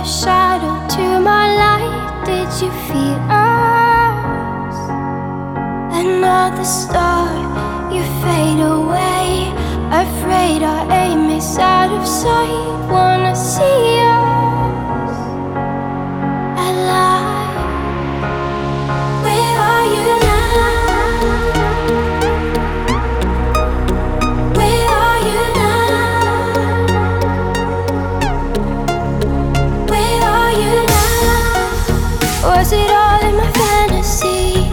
shadow to my light. Did you feel us? Another star, you fade away. Afraid our aim is out of sight. Wanna see us alive. Where are you now? Where are you now? Where are you now? Was it all in my fantasy?